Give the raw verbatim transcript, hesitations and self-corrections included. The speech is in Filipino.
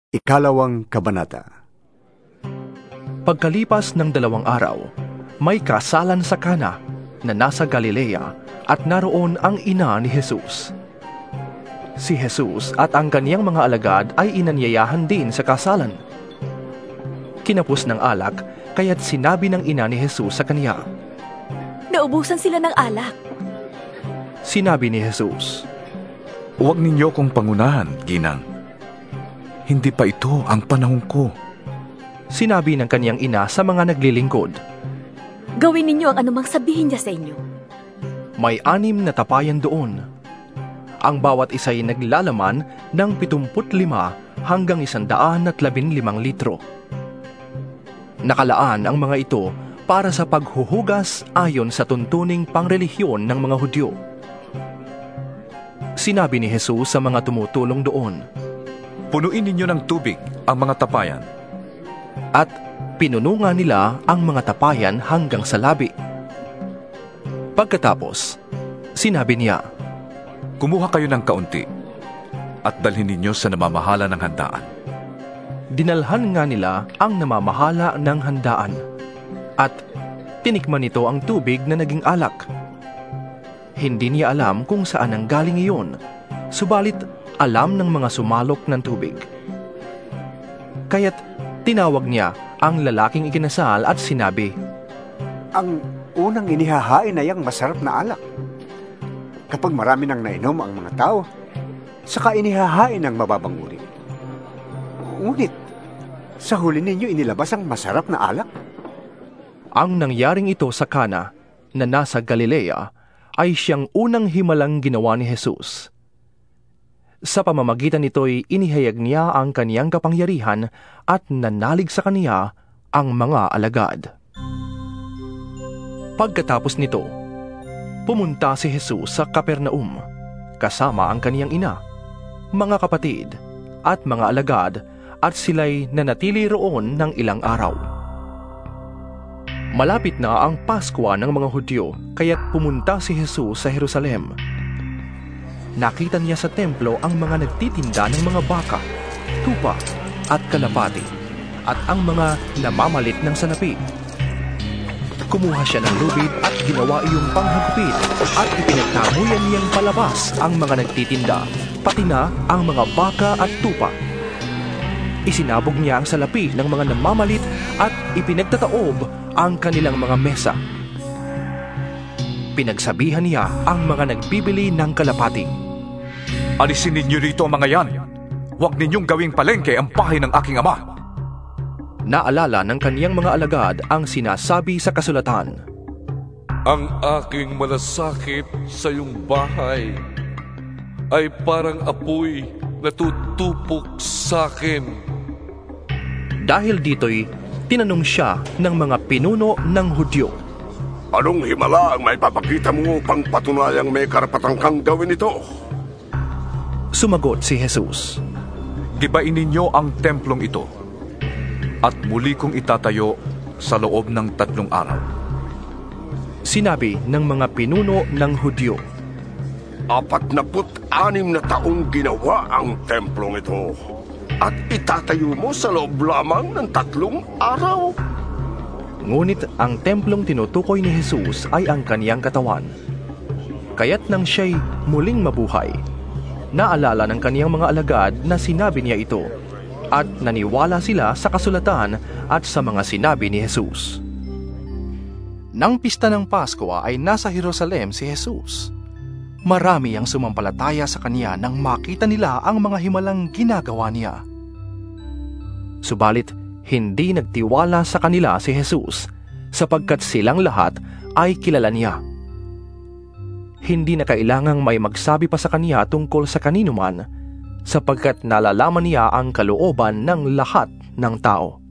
Ikalawang Kabanata. Pagkalipas ng dalawang araw, may kasalan sa Kana na nasa Galilea at naroon ang ina ni Jesus. Si Jesus at ang kaniyang mga alagad ay inanyayahan din sa kasalan. Kinapos ng alak, kaya't sinabi ng ina ni Jesus sa kaniya, "Naubusan sila ng alak." Sinabi ni Jesus, "Huwag ninyo kong pangunahan, ginang. Hindi pa ito ang panahon ko." Sinabi ng kaniyang ina sa mga naglilingkod, "Gawin ninyo ang anumang sabihin niya sa inyo." May anim na tapayan doon. Ang bawat isa'y naglalaman ng pitungput lima hanggang isandaan at labinlimang litro. Nakalaan ang mga ito para sa paghuhugas ayon sa tuntuning pangrelihiyon ng mga Hudyo. Sinabi ni Jesus sa mga tumutulong doon, "Punuin ninyo ng tubig ang mga tapayan." At pinunungan nila ang mga tapayan hanggang sa labi. Pagkatapos, sinabi niya, "Kumuha kayo ng kaunti at dalhin ninyo sa namamahala ng handaan." Dinalhan nga nila ang namamahala ng handaan at tinikman nito ang tubig na naging alak. Hindi niya alam kung saan ang galing iyon, subalit alam ng mga sumalok ng tubig. Kaya't tinawag niya ang lalaking ikinasal at sinabi, "Ang unang inihahain ay ang masarap na alak. Kapag marami nang nainom ang mga tao, saka inihahain ang mababang uri. Ngunit, sa huli ninyo inilabas ang masarap na alak." Ang nangyaring ito sa Kana na nasa Galilea ay siyang unang himalang ginawa ni Jesus. Sa pamamagitan nito'y inihayag niya ang kaniyang kapangyarihan at nanalig sa kaniya ang mga alagad. Pagkatapos nito, pumunta si Jesus sa Capernaum kasama ang kaniyang ina, mga kapatid at mga alagad, at sila'y nanatili roon ng ilang araw. Malapit na ang Paskwa ng mga Hudyo, kaya't pumunta si Jesus sa Jerusalem. Nakita niya sa templo ang mga nagtitinda ng mga baka, tupa at kalapati, at ang mga namamalit ng salapi. Kumuha siya ng lubid at ginawa iyong panghagupit, at ipinagtamuyan niyang palabas ang mga nagtitinda, pati na ang mga baka at tupa. Isinabog niya ang salapi ng mga namamalit at ipinagtataob ang kanilang mga mesa. Pinagsabihan niya ang mga nagbibili ng kalapati, "Alisin ninyo rito ang mga yan. Huwag ninyong gawing palengke ang bahay ng aking ama." Naalala ng kaniyang mga alagad ang sinasabi sa kasulatan, "Ang aking malasakit sa iyong bahay ay parang apoy na tutupok sa akin." Dahil dito'y tinanong siya ng mga pinuno ng Hudyo, "Anong himala ang may papakita mo upang patunayang may karapatan kang gawin ito?" Sumagot si Jesus, "Gibain ninyo ang templong ito, at muli kong itatayo sa loob ng tatlong araw." Sinabi ng mga pinuno ng Hudyo, Apat na put anim na taong ginawa ang templong ito, at itatayo mo sa loob lamang ng tatlong araw. Ngunit ang templong tinutukoy ni Jesus ay ang kaniyang katawan. Kaya't nang siya'y muling mabuhay, naalala ng kaniyang mga alagad na sinabi niya ito, at naniwala sila sa kasulatan at sa mga sinabi ni Jesus. Nang pista ng Paskwa ay nasa Jerusalem si Jesus. Marami ang sumampalataya sa kaniya nang makita nila ang mga himalang ginagawa niya. Subalit, hindi nagtiwala sa kanila si Jesus, sapagkat silang lahat ay kilala niya. Hindi na kailangang may magsabi pa sa kaniya tungkol sa kanino man, sapagkat nalalaman niya ang kalooban ng lahat ng tao.